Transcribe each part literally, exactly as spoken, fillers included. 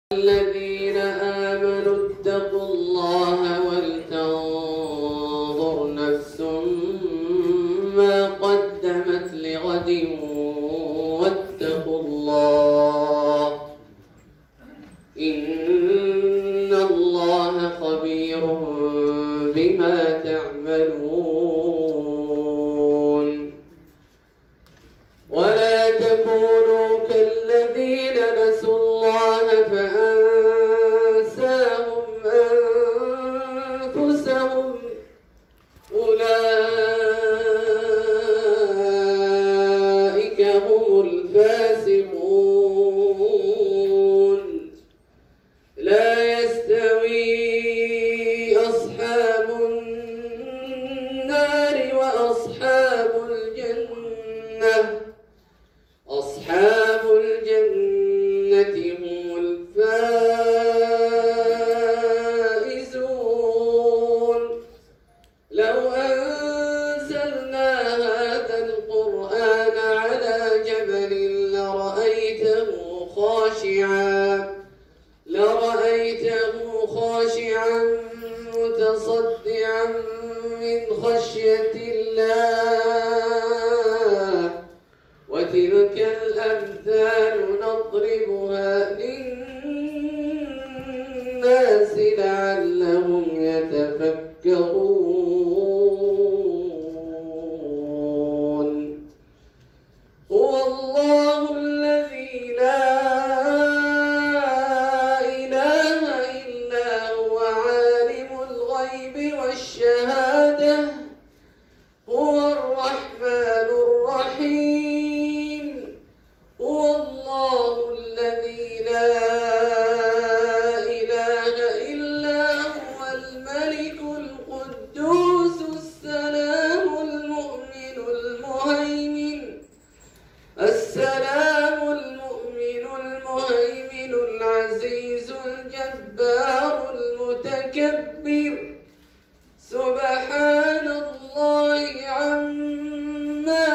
الذين آمنوا اتقوا الله ولتنظر نفس ما قدمت لغد واتقوا الله إن الله خبير بما تعملون. ولا تكونوا كالذين نسوا الله فأنساهم أنفسهم أولئك هم الفاسقون. لا يستوي أصحاب النار وأصحاب الجنة أصحاب الجنة هم الفائزون. لو أنزلنا هذا القرآن على جبل لرأيته خاشعا لرأيته خاشعا متصدعا من خشية الله. وتلك الأمثال نضربها للناس لعلهم يتفكرون. هو الله الذي لا إله إلا هو عالم الغيب والشهادة هو الرحمن الرحيم. هو الله الذي لا إله إلا هو الملك القدوس السلام المؤمن المهيمن السلام المؤمن المهيمن العزيز الجبار المتكبر. سبحان الله عما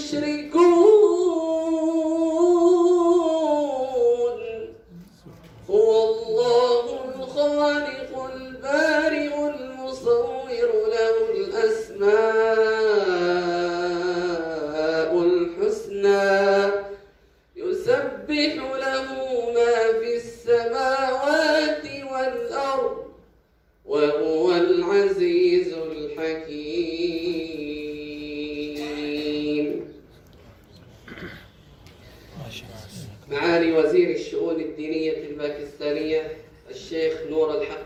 يشركون. هو الله الخالق البارئ المصور له الأسماء الحسنى يسبح له ما في السماوات والأرض وهو العزيز الحكيم. معالي وزير الشؤون الدينية الباكستانية الشيخ نور الحق